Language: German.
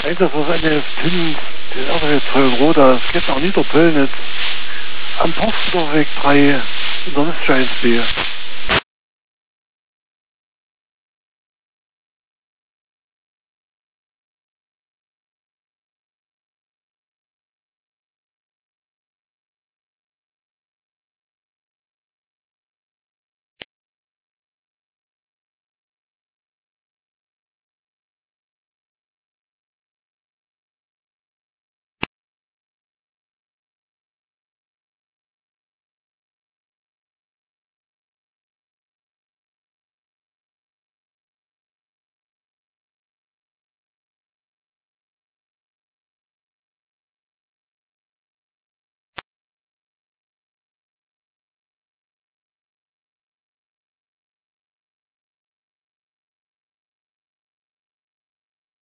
Einsatz was eine Tim, den Erderheitsfeuer Roda, es geht nach Niederpöllnitz, am Torfsdorfweg 3 in der Westscheinsee.